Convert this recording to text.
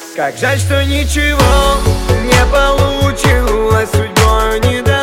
Как жаль, что ничего не получилось, судьбой не дано.